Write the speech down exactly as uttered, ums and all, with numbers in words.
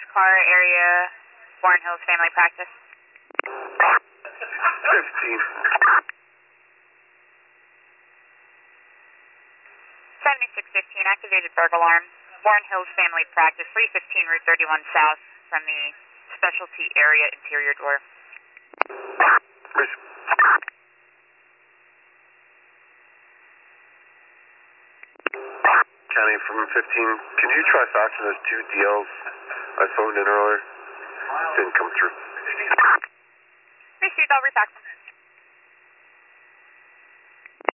car area, Warren Hills Family Practice. fifteen. seventy-six fifteen, activated burglar alarm. Warren Hills Family Practice, three fifteen Route thirty-one South from the specialty area interior door. County from fifteen, can you try faxing those two D Ls I phoned in earlier? Didn't come through. Received, I'll refax them.